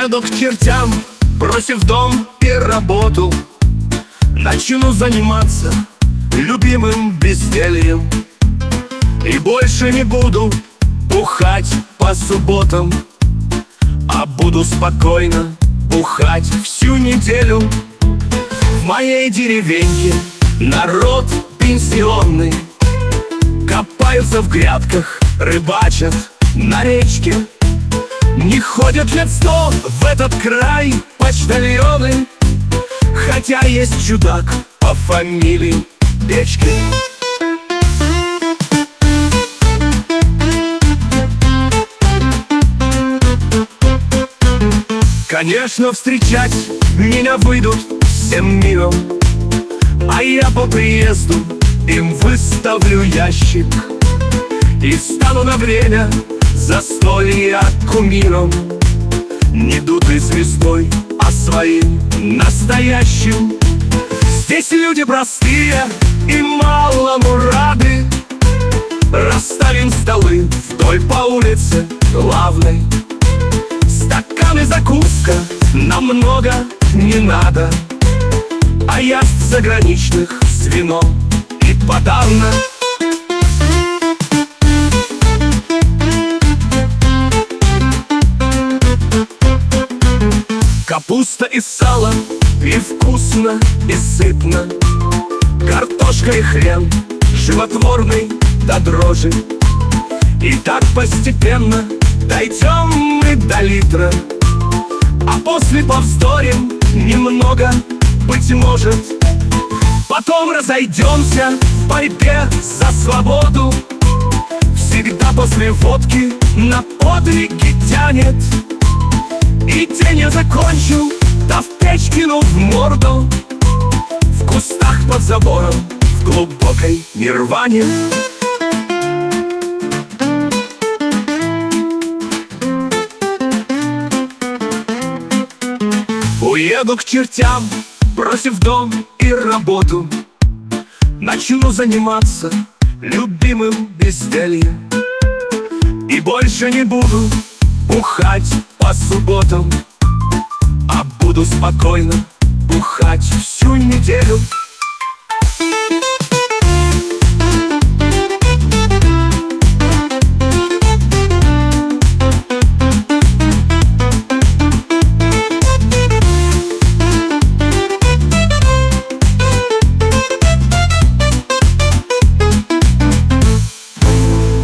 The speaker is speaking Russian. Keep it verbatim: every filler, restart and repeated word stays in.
Уеду к чертям, бросив дом и работу. Начну заниматься любимым бездельем. И больше не буду бухать по субботам, а буду спокойно бухать всю неделю. В моей деревеньке народ пенсионный, копаются в грядках, рыбачат на речке. Не ходят лет сто в этот край почтальоны, хотя есть чудак по фамилии Печкин. Конечно, встречать меня выйдут всем миром, а я по приезду им выставлю ящик и стану на время застолья кумиром. Не дутой звездой, а своим настоящим. Здесь люди простые и малому рады. Расставим столы вдоль по улице главной. Стакан и закуска нам много не надо, а яств заграничных с вином и подавно. Капуста и сало, и вкусно, и сытно. Картошка и хрен, животворный до дрожи. И так постепенно дойдем мы до литра, а после повздорим немного, быть может. Потом разойдемся в борьбе за свободу. Всегда после водки на подвиги тянет. И день я закончу, дав Печкину в морду, в кустах под забором, в глубокой нирване. Уеду к чертям, бросив дом и работу. Начну заниматься любимым бездельем. И больше не буду бухать по субботам, а буду спокойно бухать всю неделю.